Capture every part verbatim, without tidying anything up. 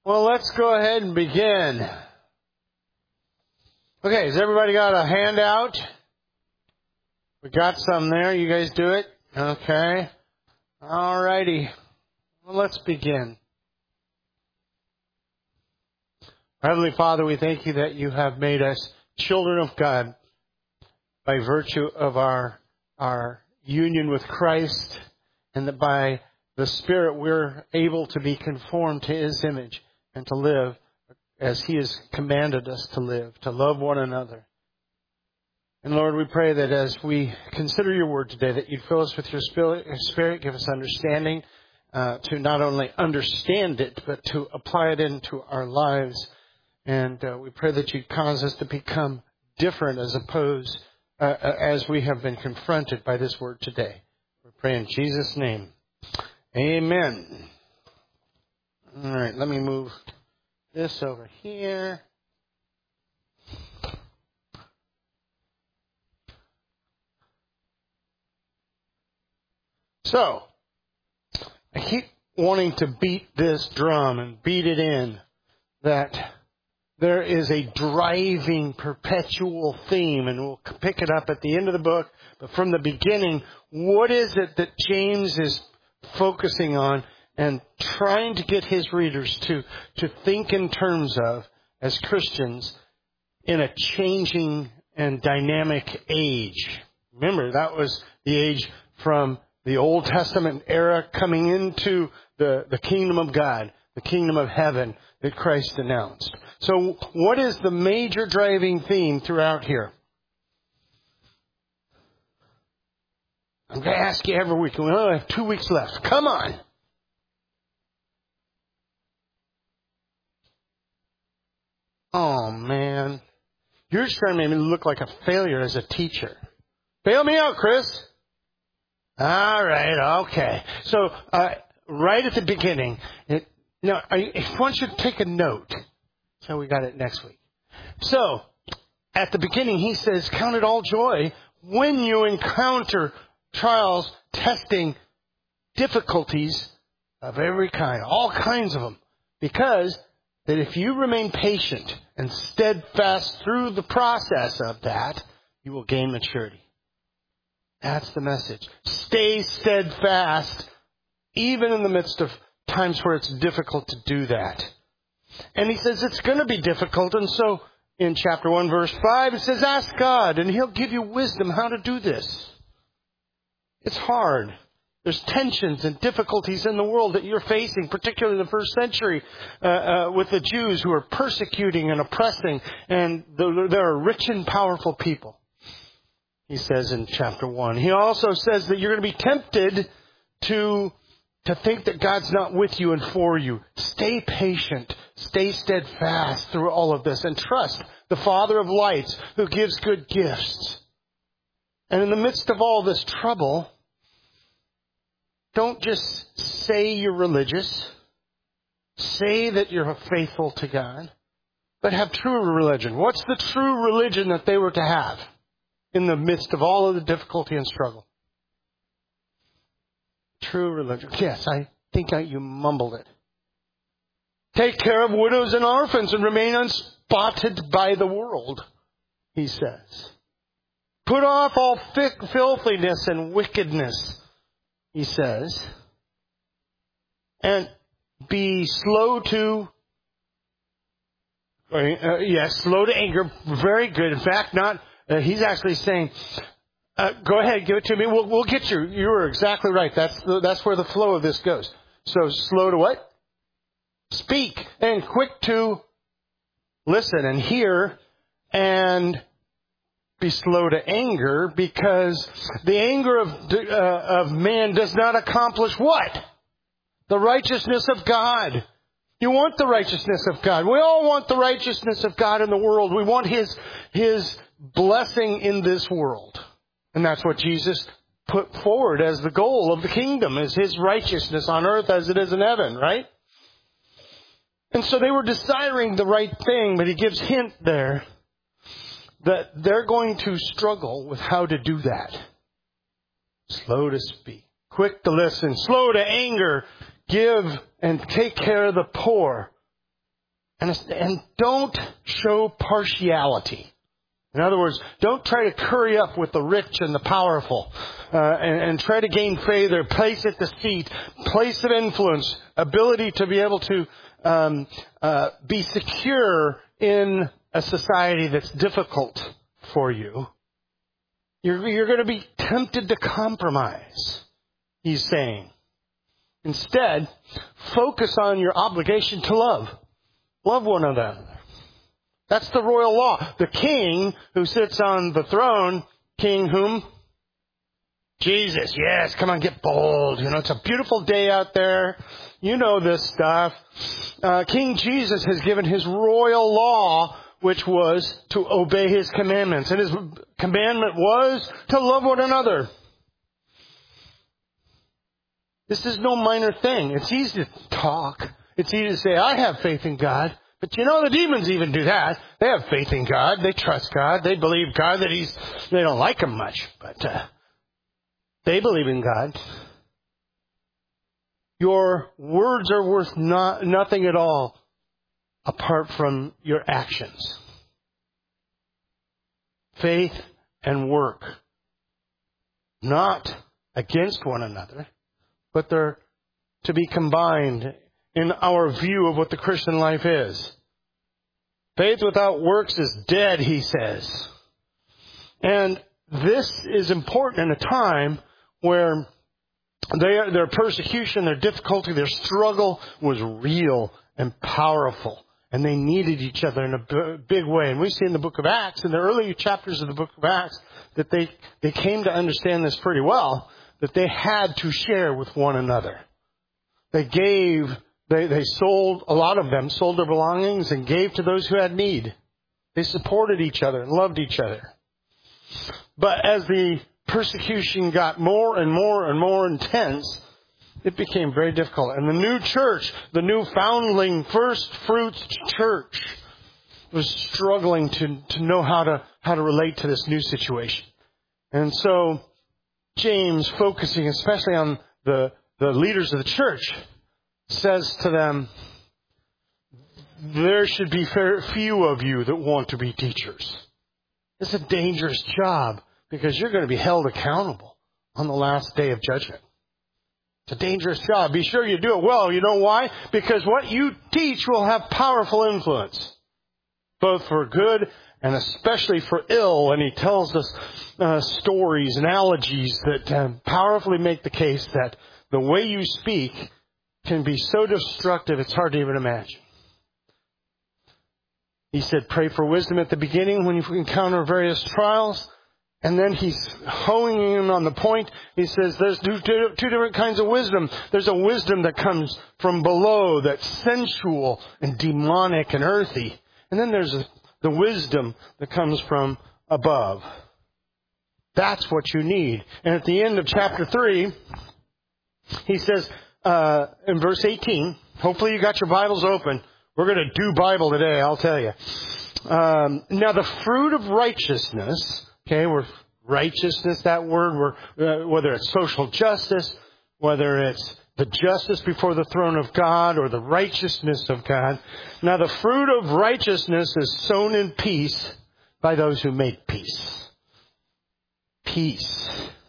Well, let's go ahead and begin. Okay, has everybody got a handout? We got some there. You guys do it? Okay. All righty. Well, let's begin. Heavenly Father, we thank you that you have made us children of God by virtue of our, our union with Christ, and that by the Spirit we're able to be conformed to His image and to live as He has commanded us to live, to love one another. And Lord, we pray that as we consider your word today, that you'd fill us with your Spirit, give us understanding uh, to not only understand it, but to apply it into our lives. And uh, we pray that you'd cause us to become different as opposed, uh, as we have been confronted by this word today. We pray in Jesus' name. Amen. All right, let me move this over here. So, I keep wanting to beat this drum and beat it in that there is a driving perpetual theme, and we'll pick it up at the end of the book. But from the beginning, what is it that James is focusing on and trying to get his readers to, to think in terms of as Christians in a changing and dynamic age? Remember, that was the age from the Old Testament era coming into the, the kingdom of God, the kingdom of heaven that Christ announced. So what is the major driving theme throughout here? I'm going to ask you every week. We only have two weeks left. Come on. Oh, man. You're just trying to make me look like a failure as a teacher. Bail me out, Chris. All right, okay. So, uh, right at the beginning, it, now, I, I want you to take a note. So we got it next week. So, at the beginning, he says, count it all joy when you encounter trials, testing, difficulties of every kind, all kinds of them. Because that if you remain patient and steadfast through the process of that, you will gain maturity. That's the message. Stay steadfast, even in the midst of times where it's difficult to do that. And he says it's going to be difficult. And so in chapter one, verse five, it says, ask God, and He'll give you wisdom how to do this. It's hard. There's tensions and difficulties in the world that you're facing, particularly in the first century, uh, uh, with the Jews who are persecuting and oppressing, and there are rich and powerful people. He says in chapter one. He also says that you're going to be tempted to, to think that God's not with you and for you. Stay patient. Stay steadfast through all of this. And trust the Father of lights who gives good gifts. And in the midst of all this trouble, don't just say you're religious. Say that you're faithful to God. But have true religion. What's the true religion that they were to have in the midst of all of the difficulty and struggle? True religion. Yes, I think I, you mumbled it. Take care of widows and orphans and remain unspotted by the world, he says. Put off all filthiness and wickedness, he says. And be slow to, uh, yes, slow to anger. Very good. In fact, not... Uh, he's actually saying, uh, go ahead, give it to me. We'll, we'll get you. You were exactly right. That's the, that's where the flow of this goes. So slow to what? Speak. And quick to listen and hear, and be slow to anger, because the anger of, uh, of man does not accomplish what? The righteousness of God. You want the righteousness of God. We all want the righteousness of God in the world. We want His, His blessing in this world. And that's what Jesus put forward as the goal of the kingdom, is His righteousness on earth as it is in heaven, right? And so they were desiring the right thing, but He gives hint there that they're going to struggle with how to do that. Slow to speak, quick to listen, slow to anger, give and take care of the poor. And, and don't show partiality. In other words, don't try to curry up with the rich and the powerful uh, and, and try to gain favor, place at the seat, place of influence, ability to be able to um, uh, be secure in a society that's difficult for you. You're, you're going to be tempted to compromise, he's saying. Instead, focus on your obligation to love. Love one another. That's the royal law. The king who sits on the throne, King whom? Jesus. Yes, come on, get bold. You know, it's a beautiful day out there. You know this stuff. Uh, King Jesus has given his royal law, which was to obey his commandments. And his commandment was to love one another. This is no minor thing. It's easy to talk. It's easy to say, I have faith in God. But you know, the demons even do that. They have faith in God. They trust God. They believe God that He's, they don't like Him much. But uh, they believe in God. Your words are worth not, nothing at all apart from your actions. Faith and work. Not against one another, but they're to be combined in our view of what the Christian life is. Faith without works is dead, he says. And this is important in a time where they, their persecution, their difficulty, their struggle was real and powerful. And they needed each other in a b- big way. And we see in the book of Acts, in the early chapters of the book of Acts, that they, they came to understand this pretty well, that they had to share with one another. They gave... They, they sold, a lot of them sold their belongings and gave to those who had need. They supported each other and loved each other. But as the persecution got more and more and more intense, it became very difficult. And the new church, the new foundling first fruits church, was struggling to, to know how to, how to relate to this new situation. And so James, focusing especially on the, the leaders of the church, says to them, there should be few of you that want to be teachers. It's a dangerous job because you're going to be held accountable on the last day of judgment. It's a dangerous job. Be sure you do it well. You know why? Because what you teach will have powerful influence, both for good and especially for ill. And he tells us uh, stories, analogies that uh, powerfully make the case that the way you speak can be so destructive it's hard to even imagine. He said, pray for wisdom at the beginning when you encounter various trials. And then he's honing in on the point. He says there's two, two, two different kinds of wisdom. There's a wisdom that comes from below, that's sensual and demonic and earthy. And then there's a, the wisdom that comes from above. That's what you need. And at the end of chapter three, he says, Uh, in verse eighteen, hopefully you got your Bibles open. We're going to do Bible today, I'll tell you. Um, now the fruit of righteousness, okay, we're righteousness, that word, we're, uh, whether it's social justice, whether it's the justice before the throne of God or the righteousness of God. Now the fruit of righteousness is sown in peace by those who make peace. Peace.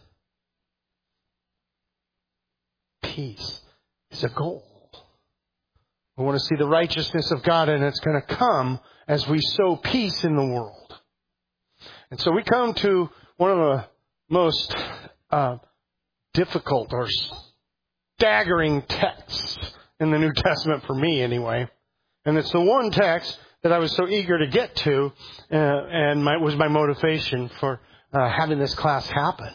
Peace is a goal. We want to see the righteousness of God, and it's going to come as we sow peace in the world. And so we come to one of the most uh, difficult or staggering texts in the New Testament for me anyway. And it's the one text that I was so eager to get to uh, and my, was my motivation for uh, having this class happen.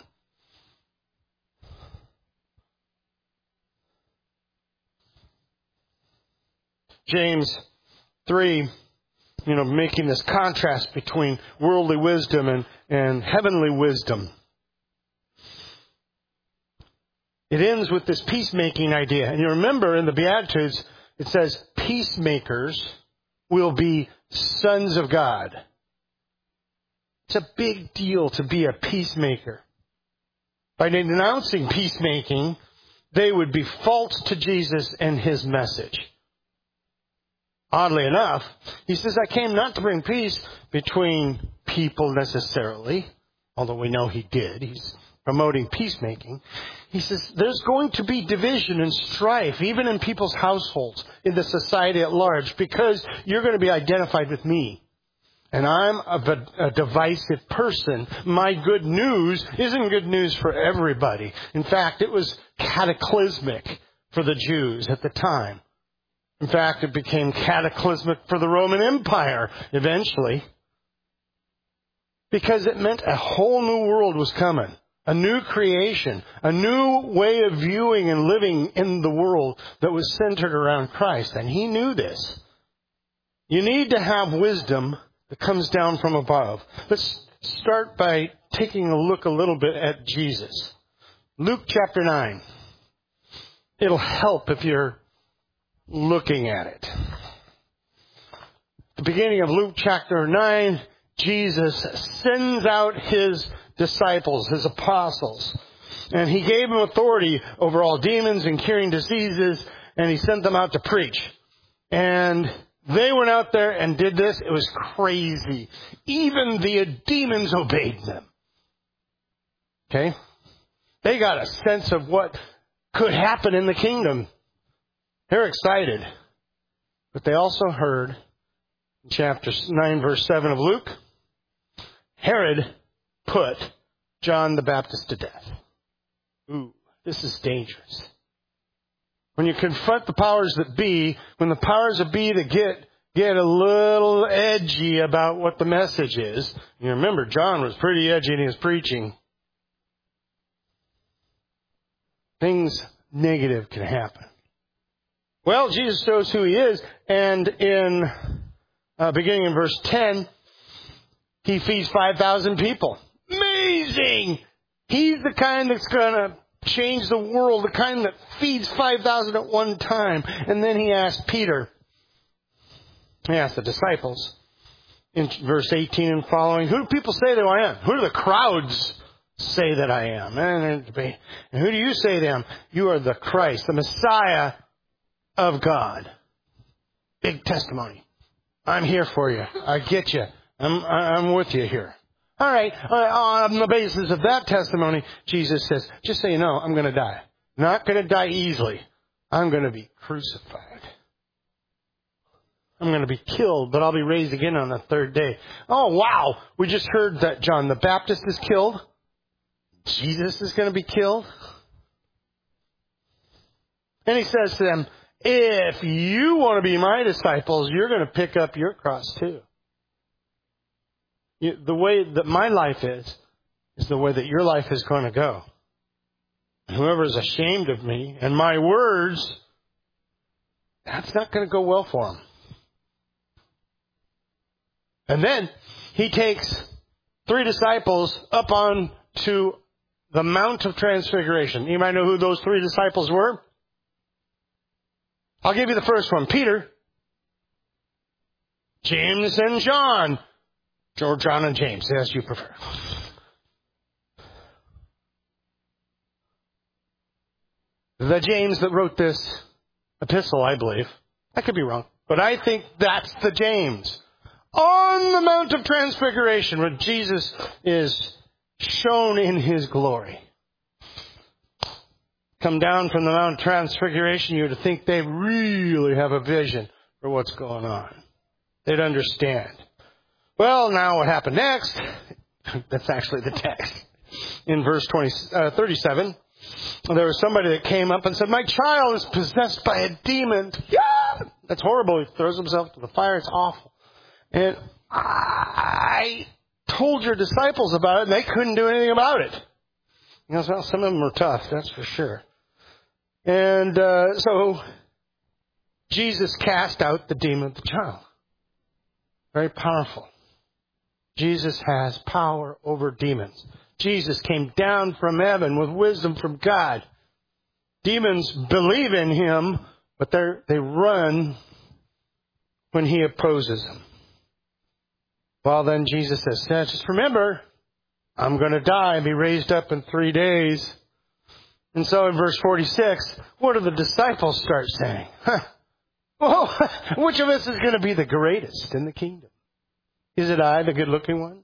James three, you know, making this contrast between worldly wisdom and, and heavenly wisdom. It ends with this peacemaking idea. And you remember in the Beatitudes, it says, peacemakers will be sons of God. It's a big deal to be a peacemaker. By denouncing peacemaking, they would be false to Jesus and His message. Oddly enough, he says, I came not to bring peace between people necessarily, although we know he did. He's promoting peacemaking. He says, there's going to be division and strife, even in people's households, in the society at large, because you're going to be identified with me. And I'm a, a divisive person. My good news isn't good news for everybody. In fact, it was cataclysmic for the Jews at the time. In fact, it became cataclysmic for the Roman Empire eventually, because it meant a whole new world was coming, a new creation, a new way of viewing and living in the world that was centered around Christ. And he knew this. You need to have wisdom that comes down from above. Let's start by taking a look a little bit at Jesus. Luke chapter nine. It'll help if you're looking at it. At the beginning of Luke chapter nine, Jesus sends out his disciples, his apostles. And he gave them authority over all demons and curing diseases, and he sent them out to preach. And they went out there and did this. It was crazy. Even the demons obeyed them. Okay? They got a sense of what could happen in the kingdom. They're excited. But they also heard, in chapter nine, verse seven of Luke, Herod put John the Baptist to death. Ooh, this is dangerous. When you confront the powers that be, when the powers that be that get get a little edgy about what the message is, you remember John was pretty edgy in his preaching, things negative can happen. Well, Jesus shows who he is, and in uh, beginning in verse ten, he feeds five thousand people. Amazing! He's the kind that's going to change the world, the kind that feeds five thousand at one time. And then he asked Peter, he asked the disciples, in verse eighteen and following, who do people say that I am? Who do the crowds say that I am? And who do you say to them? You are the Christ, the Messiah of God. Big testimony. I'm here for you. I get you. I'm, I'm with you here. All right. On the basis of that testimony, Jesus says, just so you know, I'm going to die. Not going to die easily. I'm going to be crucified. I'm going to be killed, but I'll be raised again on the third day. Oh, wow. We just heard that John the Baptist is killed. Jesus is going to be killed. And he says to them, if you want to be my disciples, you're going to pick up your cross too. You, the way that my life is, is the way that your life is going to go. And whoever is ashamed of me and my words, that's not going to go well for him. And then he takes three disciples up on to the Mount of Transfiguration. You might know who those three disciples were. I'll give you the first one. Peter, James, and John. Or John and James, as you prefer. The James that wrote this epistle, I believe. I could be wrong. But I think that's the James. On the Mount of Transfiguration, where Jesus is shown in his glory. Come down from the Mount of Transfiguration, you would think they really have a vision for what's going on. They'd understand. Well, now what happened next? That's actually the text. In verse twenty, uh, thirty-seven, there was somebody that came up and said, my child is possessed by a demon. Yeah! That's horrible. He throws himself to the fire. It's awful. And I told your disciples about it, and they couldn't do anything about it. You know, well, some of them were tough, that's for sure. And uh, so Jesus cast out the demon of the child. Very powerful. Jesus has power over demons. Jesus came down from heaven with wisdom from God. Demons believe in him, but they they run when he opposes them. Well, then Jesus says, just remember, I'm going to die and be raised up in three days. And so in verse forty-six, what do the disciples start saying? Huh, Well, which of us is going to be the greatest in the kingdom? Is it I, the good-looking one?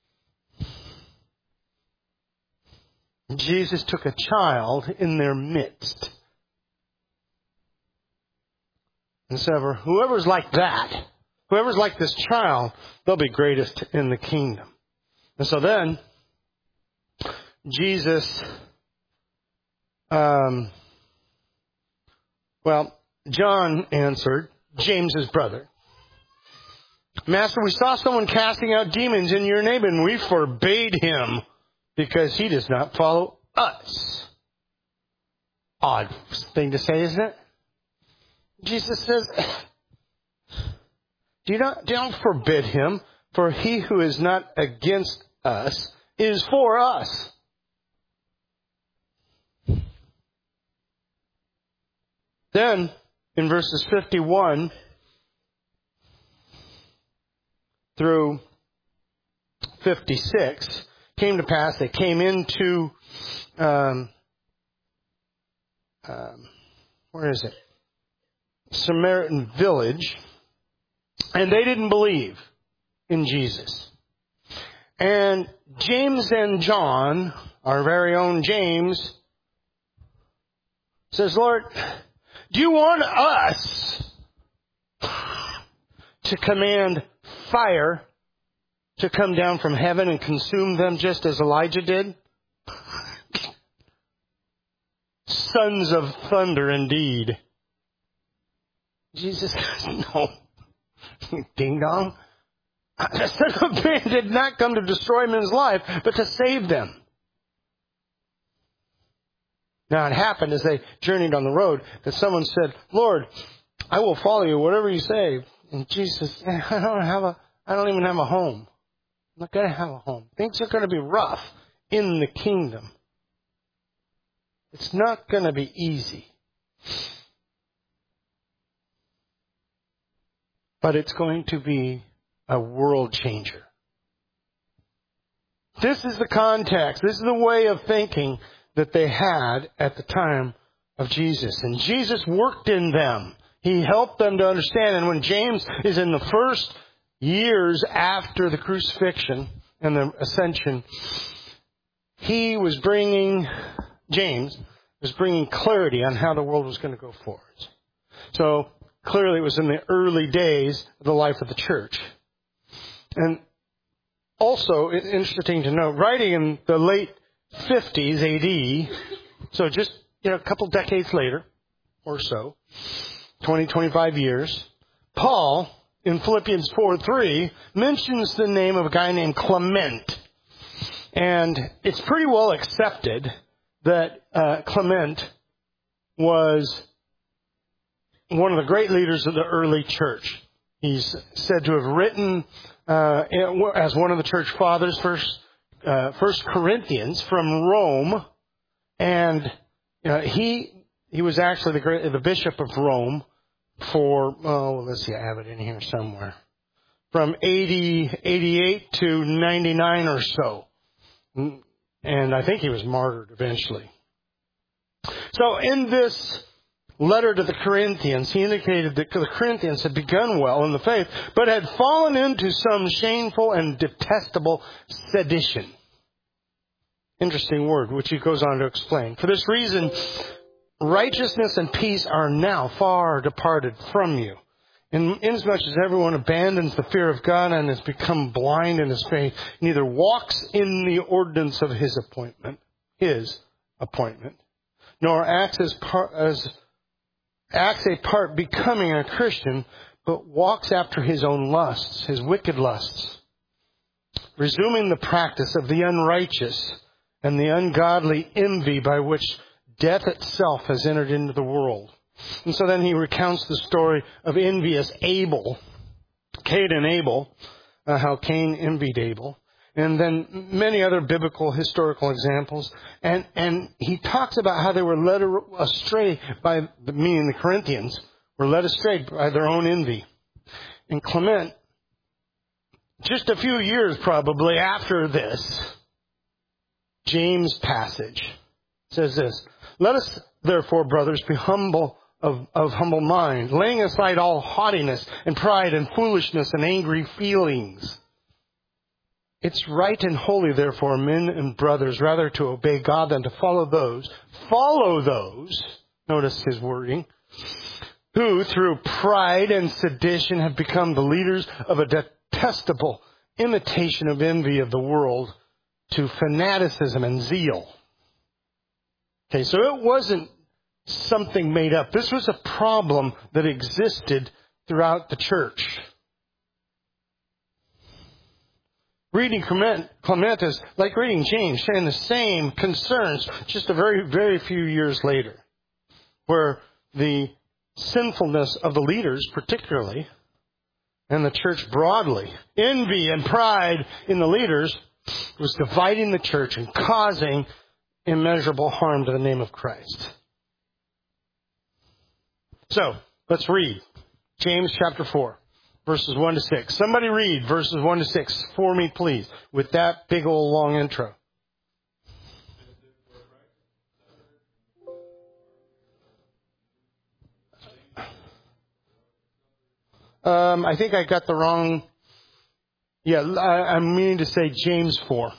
Jesus took a child in their midst. And so whoever's like that, whoever's like this child, they'll be greatest in the kingdom. And so then, Jesus, um, well, John answered, James's brother, Master, we saw someone casting out demons in your name, and we forbade him because he does not follow us. Odd thing to say, isn't it? Jesus says, do not, don't forbid him, for he who is not against us is for us. Then, in verses fifty-one through fifty-six, came to pass, they came into, um, um, where is it? Samaritan village, and they didn't believe in Jesus. And James and John, our very own James, says, Lord, do you want us to command fire to come down from heaven and consume them just as Elijah did? Sons of thunder indeed. Jesus says, no. Ding dong. The Son of Man did not come to destroy men's life, but to save them. Now it happened as they journeyed on the road that someone said, Lord, I will follow you, whatever you say. And Jesus said, I don't have a, I don't even have a home. I'm not going to have a home. Things are going to be rough in the kingdom. It's not going to be easy. But it's going to be a world changer. This is the context. This is the way of thinking that they had at the time of Jesus. And Jesus worked in them. He helped them to understand. And when James is in the first years after the crucifixion and the ascension, he was bringing, James was bringing clarity on how the world was going to go forward. So clearly it was in the early days of the life of the church. And also, it's interesting to note, writing in the late fifties A D, so just you know a couple decades later or so, twenty, twenty-five years, Paul, in Philippians four three, mentions the name of a guy named Clement. And it's pretty well accepted that uh, Clement was one of the great leaders of the early church. He's said to have written uh, as one of the church fathers, first, uh, First Corinthians from Rome, and uh, he he was actually the great, the bishop of Rome for oh let's see, I have it in here somewhere, from eighty, eighty-eight to ninety-nine or so, and I think he was martyred eventually. So in this letter to the Corinthians, he indicated that the Corinthians had begun well in the faith, but had fallen into some shameful and detestable sedition. Interesting word, which he goes on to explain. For this reason, righteousness and peace are now far departed from you. Inasmuch as everyone abandons the fear of God and has become blind in his faith, neither walks in the ordinance of his appointment, his appointment, nor acts as part, as acts a part becoming a Christian, but walks after his own lusts, his wicked lusts, resuming the practice of the unrighteous and the ungodly envy by which death itself has entered into the world. And so then he recounts the story of envious Abel, Cain and Abel, uh, how Cain envied Abel. And then many other biblical historical examples. And, and he talks about how they were led astray by, meaning the Corinthians, were led astray by their own envy. And Clement, just a few years probably after this, James passage says this, let us therefore, brothers, be humble of, of humble mind, laying aside all haughtiness and pride and foolishness and angry feelings. It's right and holy, therefore, men and brothers, rather to obey God than to follow those, follow those, notice his wording, who through pride and sedition have become the leaders of a detestable imitation of envy of the world to fanaticism and zeal. Okay, so it wasn't something made up. This was a problem that existed throughout the church. Reading Clement, Clement is like reading James, sharing the same concerns just a very, very few years later, where the sinfulness of the leaders particularly, and the church broadly, envy and pride in the leaders was dividing the church and causing immeasurable harm to the name of Christ. So, let's read James chapter four, verses one to six. Somebody read verses one to six for me, please, with that big old long intro. Um, I think I got the wrong... Yeah, I, I'm meaning to say James four.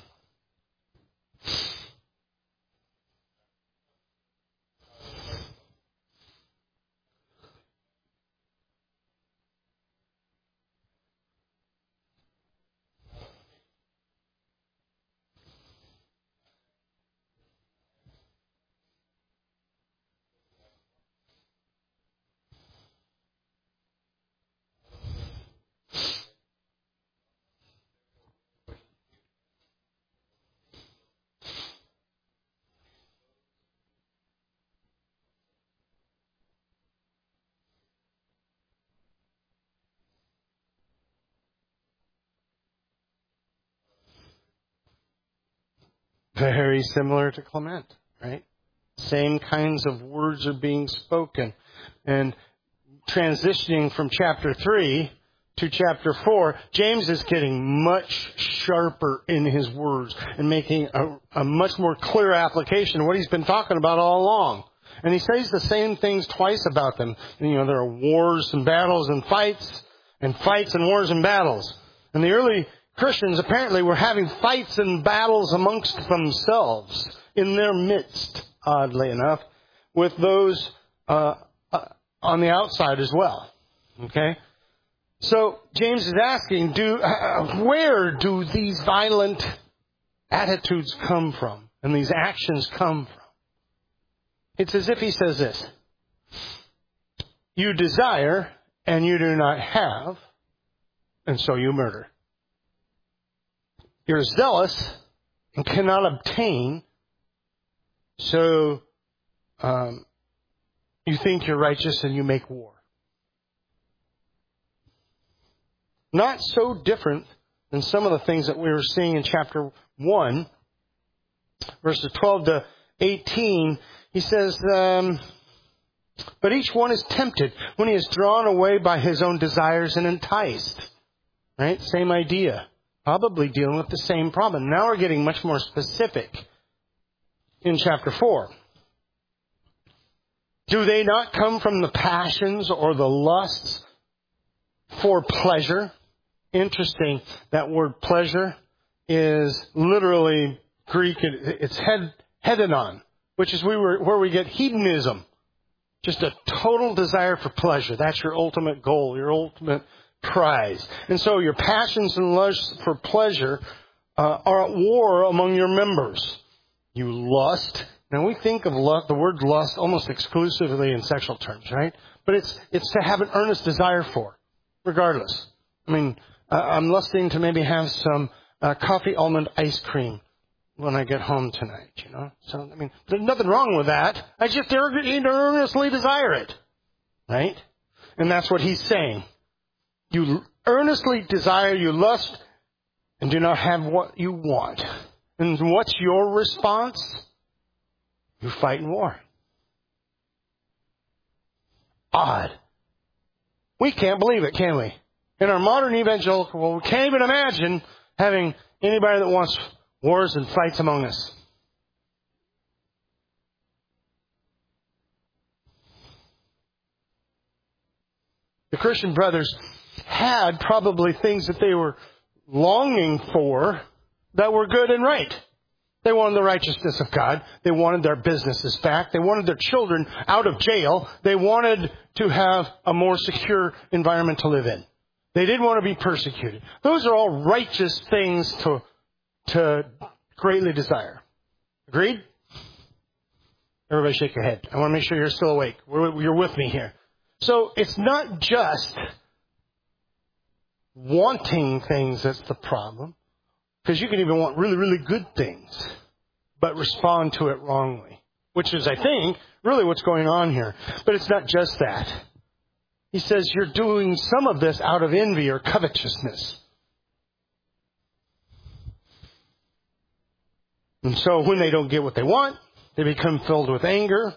Very similar to Clement, right? Same kinds of words are being spoken. And transitioning from chapter three to chapter four, James is getting much sharper in his words and making a, a much more clear application of what he's been talking about all along. And he says the same things twice about them. You know, there are wars and battles and fights, and fights and wars and battles. And the early Christians apparently were having fights and battles amongst themselves in their midst, oddly enough, with those uh, uh, on the outside as well. Okay? So James is asking, do uh, where do these violent attitudes come from and these actions come from? It's as if he says this: you desire and you do not have, and so you murder. You're zealous and cannot obtain, so um, you think you're righteous and you make war. Not so different than some of the things that we were seeing in chapter one, verses twelve to eighteen. He says, um, but each one is tempted when he is drawn away by his own desires and enticed. Right? Same idea. Probably dealing with the same problem. Now we're getting much more specific in chapter four. Do they not come from the passions or the lusts for pleasure? Interesting, that word pleasure is literally Greek. It's head, hedonon, which is we were, where we get hedonism. Just a total desire for pleasure. That's your ultimate goal, your ultimate prize. And so your passions and lusts for pleasure uh, are at war among your members. You lust. Now we think of lust, the word lust almost exclusively in sexual terms, right? But it's it's to have an earnest desire for, regardless. I mean, uh, I'm lusting to maybe have some uh, coffee almond ice cream when I get home tonight, you know? So, I mean, there's nothing wrong with that. I just earnestly desire it, right? And that's what he's saying. You earnestly desire, you lust, and do not have what you want. And what's your response? You fight in war. Odd. We can't believe it, can we? In our modern evangelical world, we can't even imagine having anybody that wants wars and fights among us. Christian brothers had probably things that they were longing for that were good and right. They wanted the righteousness of God. They wanted their businesses back. They wanted their children out of jail. They wanted to have a more secure environment to live in. They didn't want to be persecuted. Those are all righteous things to, to greatly desire. Agreed? Everybody shake your head. I want to make sure you're still awake. You're with me here. So it's not just wanting things that's the problem. Because you can even want really, really good things, but respond to it wrongly. Which is, I think, really what's going on here. But it's not just that. He says you're doing some of this out of envy or covetousness. And so when they don't get what they want, they become filled with anger.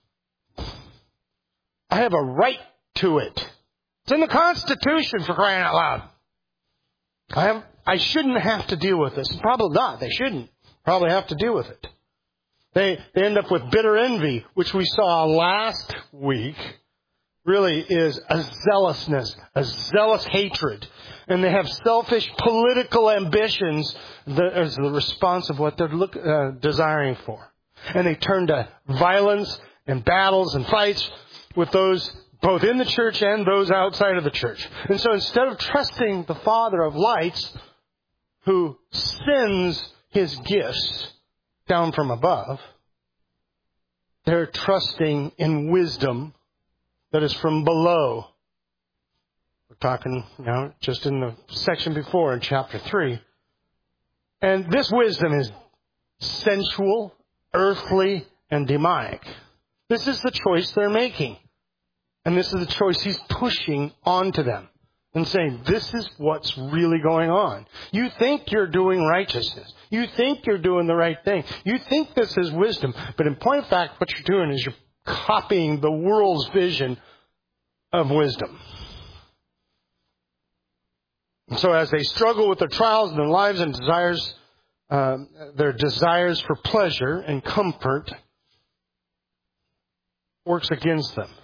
I have a right to it. It's in the Constitution, for crying out loud. I have, I shouldn't have to deal with this. Probably not. They shouldn't probably have to deal with it. They, they end up with bitter envy, which we saw last week, really is a zealousness, a zealous hatred. And they have selfish political ambitions that as the response of what they're look, uh, desiring for. And they turn to violence and battles and fights with those both in the church and those outside of the church. And so instead of trusting the Father of lights, who sends His gifts down from above, they're trusting in wisdom that is from below. We're talking now just in the section before in chapter three. And this wisdom is sensual, earthly, and demonic. This is the choice they're making. And this is the choice He's pushing onto them and saying, this is what's really going on. You think you're doing righteousness. You think you're doing the right thing. You think this is wisdom. But in point of fact, what you're doing is you're copying the world's vision of wisdom. And so as they struggle with their trials and their lives and desires, um, their desires for pleasure and comfort works against them.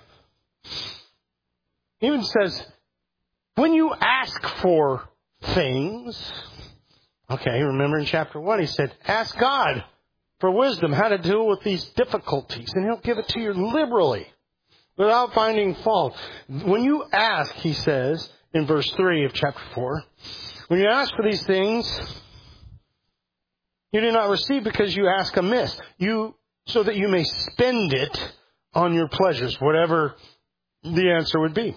He even says, when you ask for things, okay, remember in chapter one, he said, ask God for wisdom, how to deal with these difficulties, and He'll give it to you liberally, without finding fault. When you ask, he says, in verse three of chapter four, when you ask for these things, you do not receive because you ask amiss, you so that you may spend it on your pleasures, whatever the answer would be.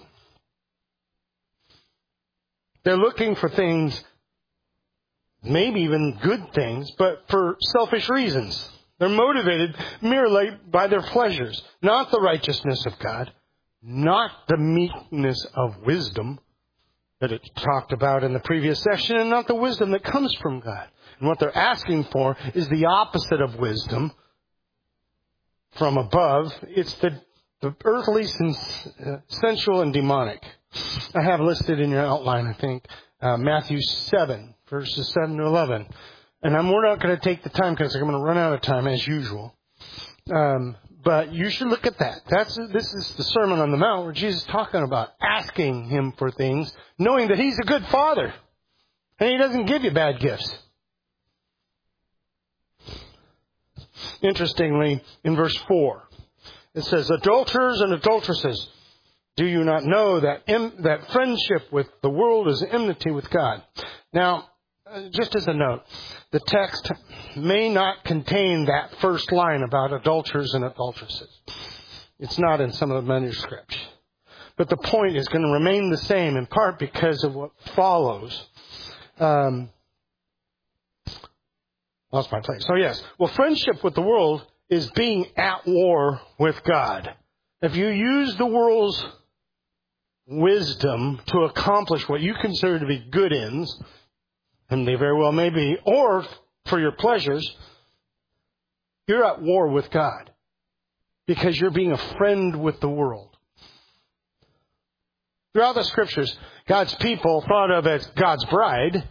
They're looking for things, maybe even good things, but for selfish reasons. They're motivated merely by their pleasures, not the righteousness of God, not the meekness of wisdom that it talked about in the previous section, and not the wisdom that comes from God. And what they're asking for is the opposite of wisdom from above. It's the The earthly, sensual, and demonic. I have listed in your outline, I think, uh, Matthew seven, verses seven to eleven. And I'm, we're not going to take the time because I'm going to run out of time as usual. Um, but you should look at that. That's This is the Sermon on the Mount where Jesus is talking about asking Him for things, knowing that He's a good Father. And He doesn't give you bad gifts. Interestingly, in verse four, it says, adulterers and adulteresses, do you not know that em- that friendship with the world is enmity with God? Now, uh, just as a note, the text may not contain that first line about adulterers and adulteresses. It's not in some of the manuscripts. But the point is going to remain the same, in part because of what follows. Um, lost my place. So yes, well, friendship with the world is being at war with God. If you use the world's wisdom to accomplish what you consider to be good ends, and they very well may be, or for your pleasures, you're at war with God because you're being a friend with the world. Throughout the Scriptures, God's people, thought of as God's bride,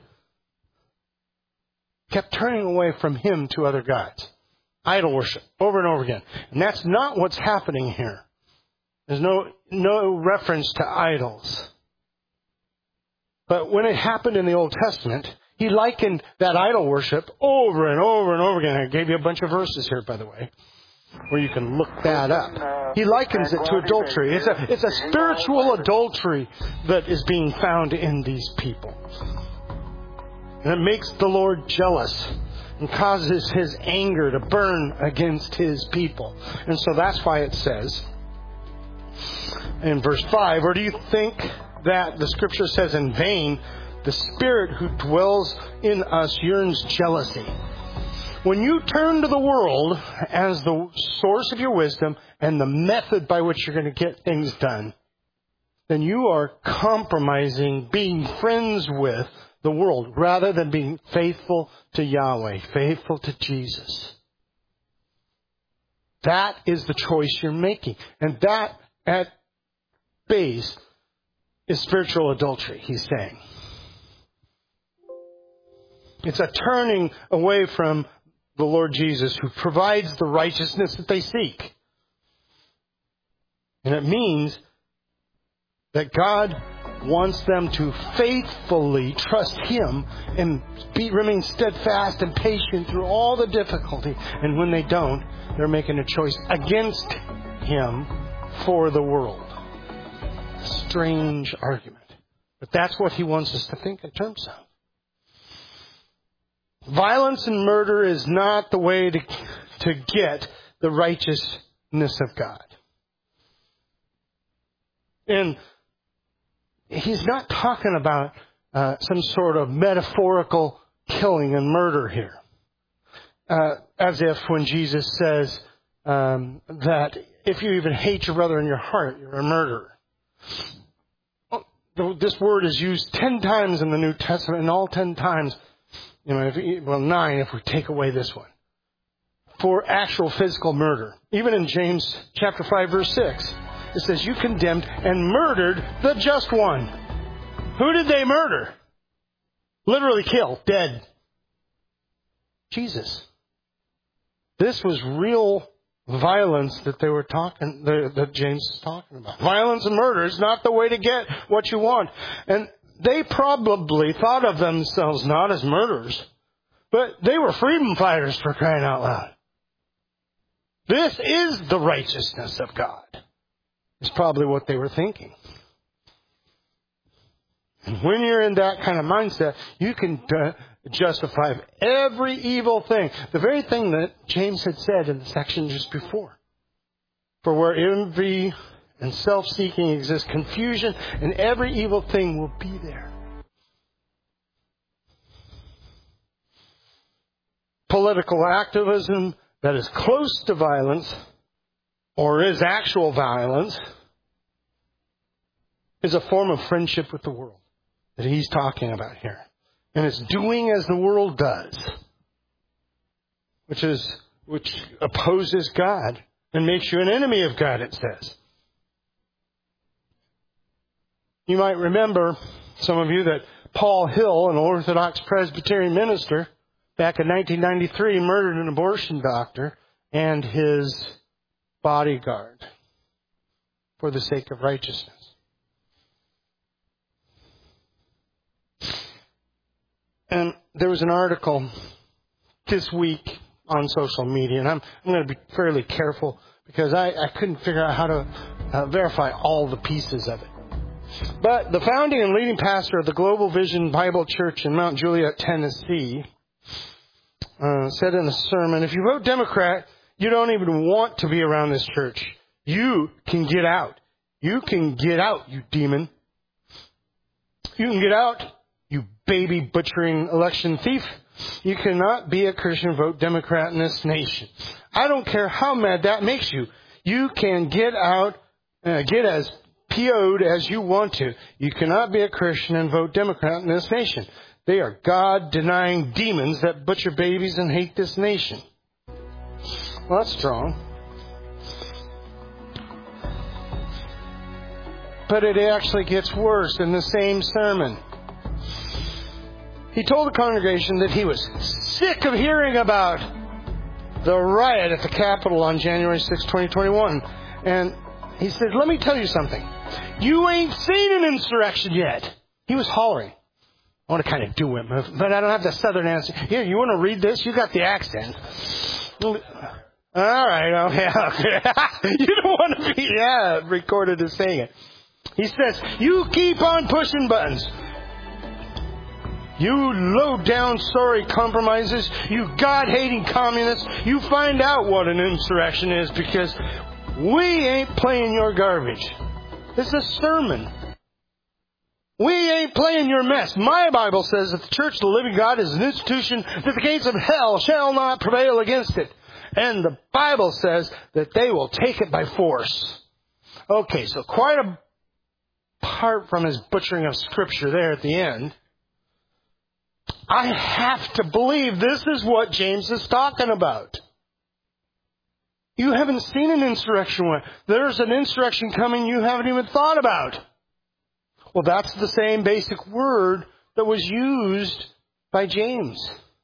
kept turning away from Him to other gods. Idol worship, over and over again. And that's not what's happening here. There's no, no reference to idols. But when it happened in the Old Testament, he likened that idol worship over and over and over again. I gave you a bunch of verses here, by the way, where you can look that up. He likens it to adultery. It's a, it's a spiritual adultery that is being found in these people. And it makes the Lord jealous and causes His anger to burn against His people. And so that's why it says in verse five, or do you think that the Scripture says in vain, the Spirit who dwells in us yearns jealousy? When you turn to the world as the source of your wisdom and the method by which you're going to get things done, then you are compromising being friends with the world rather than being faithful to Yahweh, faithful to Jesus. That is the choice you're making. And that, at base, is spiritual adultery, he's saying. It's a turning away from the Lord Jesus, who provides the righteousness that they seek. And it means that God wants them to faithfully trust Him and be, remain steadfast and patient through all the difficulty. And when they don't, they're making a choice against Him for the world. A strange argument. But that's what He wants us to think in terms of. Violence and murder is not the way to, to get the righteousness of God. And he's not talking about uh, some sort of metaphorical killing and murder here. Uh, as if when Jesus says um, that if you even hate your brother in your heart, you're a murderer. This word is used ten times in the New Testament, and all ten times, you know, if, well, nine if we take away this one, for actual physical murder. Even in James chapter five, verse six, it says, you condemned and murdered the just one. Who did they murder? Literally kill, dead. Jesus. This was real violence that they were talking, that James is talking about. Violence and murder is not the way to get what you want. And they probably thought of themselves not as murderers, but they were freedom fighters, for crying out loud. This is the righteousness of God, is probably what they were thinking. And when you're in that kind of mindset, you can uh, justify every evil thing. The very thing that James had said in the section just before. For where envy and self-seeking exists, confusion and every evil thing will be there. Political activism that is close to violence, or is actual violence, is a form of friendship with the world that he's talking about here. And it's doing as the world does, which is which opposes God and makes you an enemy of God, it says. You might remember, some of you, that Paul Hill, an Orthodox Presbyterian minister, back in nineteen ninety-three, murdered an abortion doctor and his bodyguard for the sake of righteousness. And there was an article this week on social media, and I'm, I'm going to be fairly careful because I, I couldn't figure out how to uh, verify all the pieces of it. But the founding and leading pastor of the Global Vision Bible Church in Mount Juliet, Tennessee, uh, said in a sermon, if you vote Democrat, you don't even want to be around this church. You can get out. You can get out, you demon. You can get out, you baby butchering election thief. You cannot be a Christian, vote Democrat in this nation. I don't care how mad that makes you. You can get out, uh, get as P O'd as you want to. You cannot be a Christian and vote Democrat in this nation. They are God-denying demons that butcher babies and hate this nation. Well, that's strong. But it actually gets worse in the same sermon. He told the congregation that he was sick of hearing about the riot at the Capitol on January sixth, twenty twenty-one. And He said, let me tell you something. You ain't seen an insurrection yet. He was hollering. I want to kind of do it, but I don't have the southern accent. Here, you want to read this? You got the accent. All right. Oh, yeah. You don't want to be, yeah, recorded as saying it. He says, you keep on pushing buttons. You low-down, sorry compromisers. You God-hating communists. You find out what an insurrection is because we ain't playing your garbage. This is a sermon. We ain't playing your mess. My Bible says that the Church of the Living God is an institution that the gates of hell shall not prevail against it. And the Bible says that they will take it by force. Okay, so quite apart from his butchering of Scripture there at the end, I have to believe this is what James is talking about. You haven't seen an insurrection. There's an insurrection coming you haven't even thought about. Well, that's the same basic word that was used by James.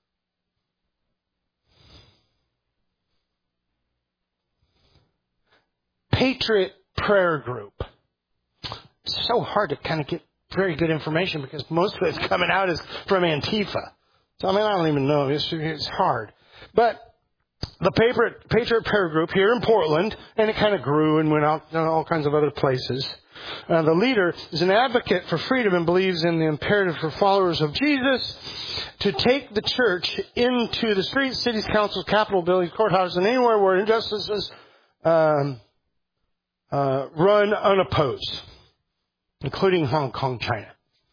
Patriot Prayer Group. It's so hard to kind of get very good information because most of it's coming out is from Antifa. So, I mean, I don't even know. It's, it's hard. But the Patriot, Patriot Prayer Group here in Portland, and it kind of grew and went out to all kinds of other places. Uh, the leader is an advocate for freedom and believes in the imperative for followers of Jesus to take the church into the streets, cities, councils, capitol buildings, courthouses, and anywhere where injustices um, uh, run unopposed, including Hong Kong, China.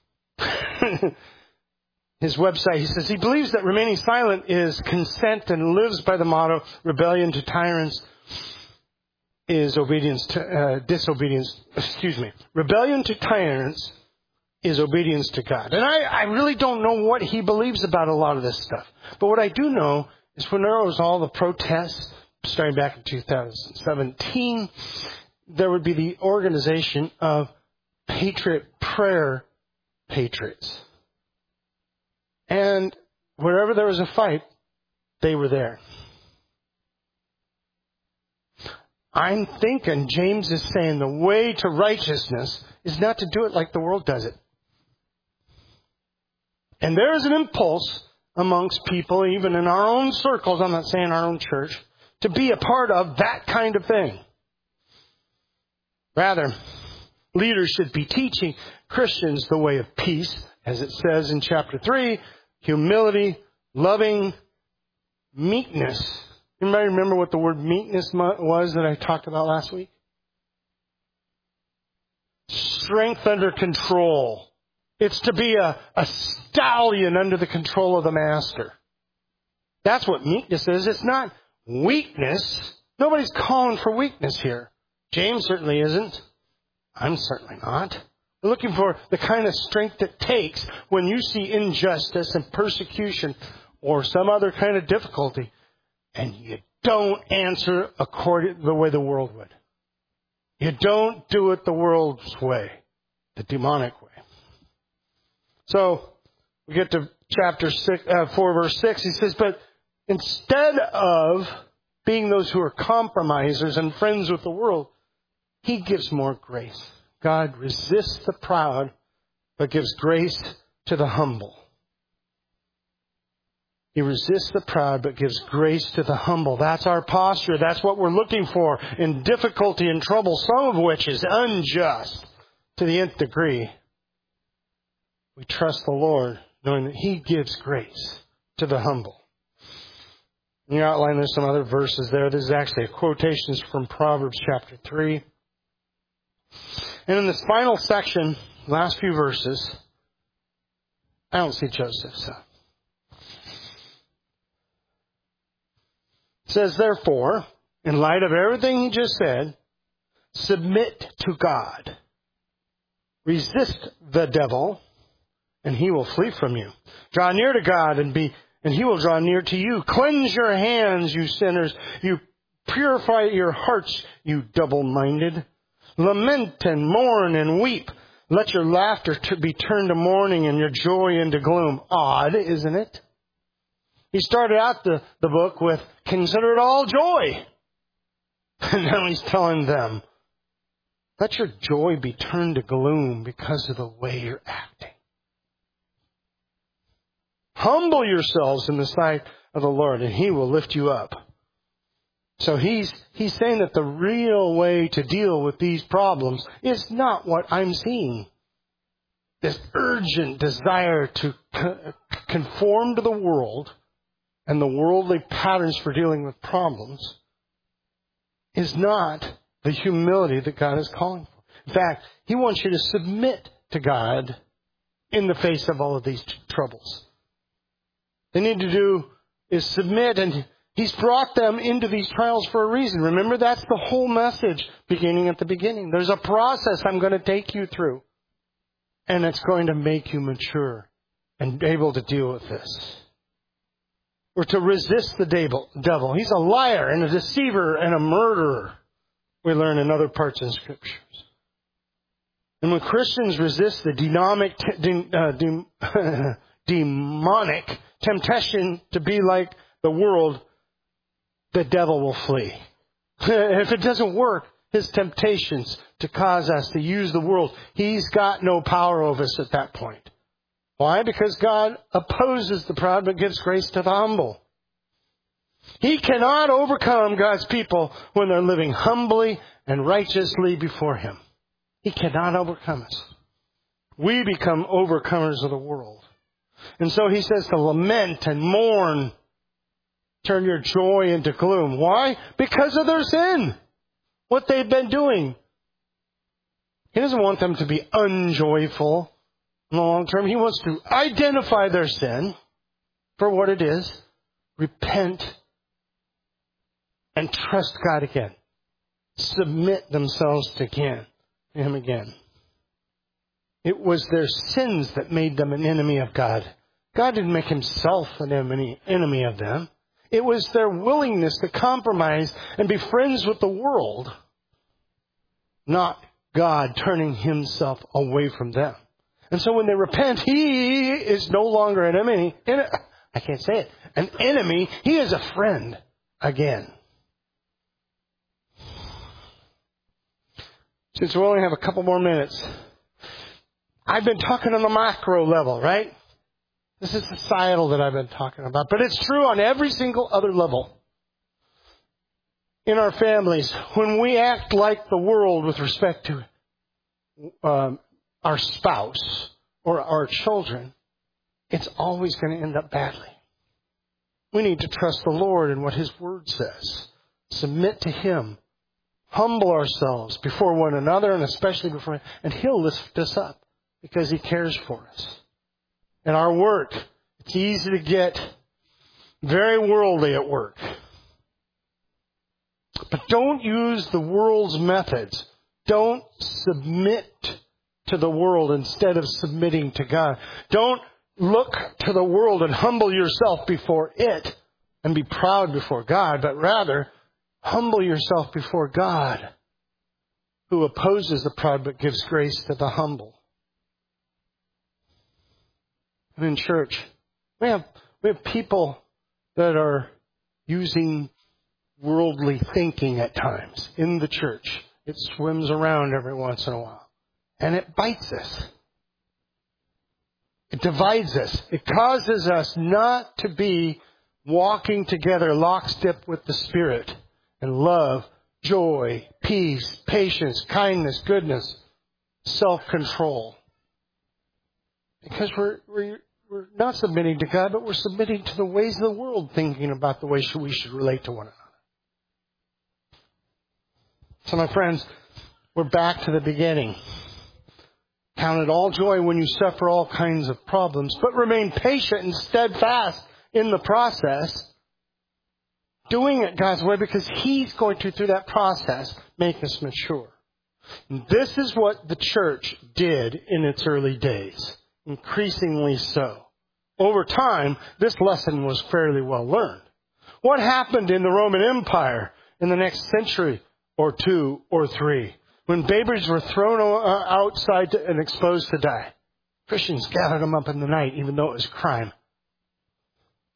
His website, he says, he believes that remaining silent is consent and lives by the motto, rebellion to tyrants is obedience to, uh, disobedience, excuse me, rebellion to tyrants is obedience to God. And I, I really don't know what he believes about a lot of this stuff. But what I do know is when there was all the protests, starting back in two thousand seventeen, there would be the organization of Patriot Prayer Patriots. And wherever there was a fight, they were there. I'm thinking James is saying the way to righteousness is not to do it like the world does it. And there is an impulse amongst people, even in our own circles, I'm not saying our own church, to be a part of that kind of thing. Rather, leaders should be teaching Christians the way of peace, as it says in chapter three, humility, loving, meekness. Anybody remember what the word meekness was that I talked about last week? Strength under control. It's to be a, a stallion under the control of the master. That's what meekness is. It's not weakness. Nobody's calling for weakness here. James certainly isn't. I'm certainly not. We're looking for the kind of strength it takes when you see injustice and persecution or some other kind of difficulty, and you don't answer according to the way the world would. You don't do it the world's way, the demonic way. So we get to chapter six, uh, four, verse six. He says, but instead of being those who are compromisers and friends with the world, he gives more grace. God resists the proud, but gives grace to the humble. He resists the proud, but gives grace to the humble. That's our posture. That's what we're looking for in difficulty and trouble, some of which is unjust to the nth degree. We trust the Lord, knowing that He gives grace to the humble. In your outline, there's some other verses there. This is actually a quotation from Proverbs chapter three. And in this final section, last few verses, I don't see Joseph, so. It says, therefore, in light of everything he just said, submit to God. Resist the devil, and he will flee from you. Draw near to God, and be, and he will draw near to you. Cleanse your hands, you sinners. You purify your hearts, you double-minded. Lament and mourn and weep. Let your laughter be turned to mourning and your joy into gloom. Odd, isn't it? He started out the, the book with, consider it all joy. And now he's telling them, Let your joy be turned to gloom because of the way you're acting. Humble yourselves in the sight of the Lord, and He will lift you up. So he's he's saying that the real way to deal with these problems is not what I'm seeing. This urgent desire to co- conform to the world and the worldly patterns for dealing with problems is not the humility that God is calling for. In fact, He wants you to submit to God in the face of all of these t- troubles. They need to do is submit, and He's brought them into these trials for a reason. Remember, that's the whole message beginning at the beginning. There's a process I'm going to take you through, and it's going to make you mature and able to deal with this. Or to resist the devil. He's a liar and a deceiver and a murderer, we learn in other parts of Scriptures. And when Christians resist the demonic, uh, demonic temptation to be like the world, the devil will flee. If it doesn't work, his temptations to cause us to use the world, he's got no power over us at that point. Why? Because God opposes the proud but gives grace to the humble. He cannot overcome God's people when they're living humbly and righteously before Him. He cannot overcome us. We become overcomers of the world. And so He says to lament and mourn. Turn your joy into gloom. Why? Because of their sin. What they've been doing. He doesn't want them to be unjoyful in the long term. He wants to identify their sin for what it is. Repent. And trust God again. Submit themselves to again, to Him again. It was their sins that made them an enemy of God. God didn't make Himself an enemy, enemy of them. It was their willingness to compromise and be friends with the world, not God turning Himself away from them. And so when they repent, He is no longer an enemy. I can't say it. An enemy. He is a friend again. Since we only have a couple more minutes, I've been talking on the macro level, right? This is societal that I've been talking about. But it's true on every single other level. In our families, when we act like the world with respect to um, our spouse or our children, it's always going to end up badly. We need to trust the Lord in what His Word says. Submit to Him. Humble ourselves before one another and especially before Him. And He'll lift us up because He cares for us. In our work, it's easy to get very worldly at work. But don't use the world's methods. Don't submit to the world instead of submitting to God. Don't look to the world and humble yourself before it and be proud before God, but rather humble yourself before God, who opposes the proud but gives grace to the humble. And in church, we have we have people that are using worldly thinking at times in the church. It swims around every once in a while. And it bites us. It divides us. It causes us not to be walking together lockstep with the Spirit and love, joy, peace, patience, kindness, goodness, self-control. Because we're, we're, we're not submitting to God, but we're submitting to the ways of the world, thinking about the way we should relate to one another. So my friends, we're back to the beginning. Count it all joy when you suffer all kinds of problems, but remain patient and steadfast in the process, doing it God's way because He's going to, through that process, make us mature. And this is what the church did in its early days. Increasingly so. Over time, this lesson was fairly well learned. What happened in the Roman Empire in the next century or two or three, when babies were thrown outside and exposed to die? Christians gathered them up in the night, even though it was crime.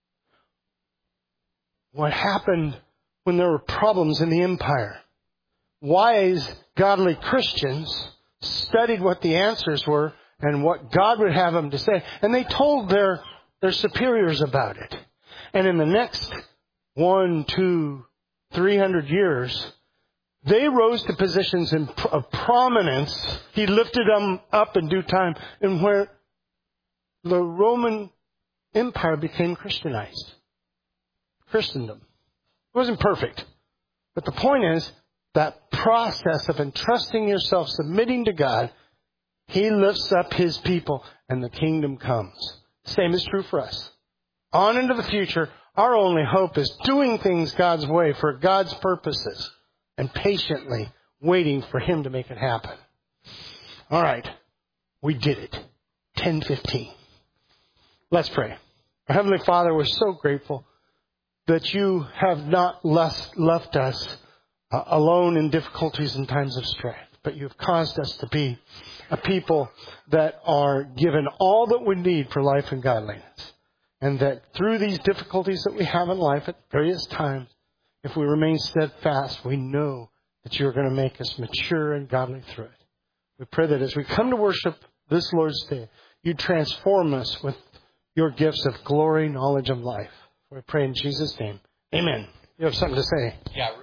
What happened when there were problems in the empire? wise, godly Christians studied what the answers were and what God would have them to say. And they told their, their superiors about it. And in the next one, two, three hundred years, they rose to positions in, of prominence. He lifted them up in due time, and where the Roman Empire became Christianized. Christendom. It wasn't perfect. But the point is, that process of entrusting yourself, submitting to God, He lifts up His people, and the kingdom comes. Same is true for us. On into the future, our only hope is doing things God's way for God's purposes, and patiently waiting for Him to make it happen. All right. We did it. ten fifteen. Let's pray. Our Heavenly Father, we're so grateful that You have not left, left us uh, alone in difficulties and times of strife, but You've caused us to be a people that are given all that we need for life and godliness. And that through these difficulties that we have in life at various times, if we remain steadfast, we know that You're going to make us mature and godly through it. We pray that as we come to worship this Lord's Day, You transform us with Your gifts of glory, knowledge, and life. We pray in Jesus' name. Amen. You have something to say? Yeah.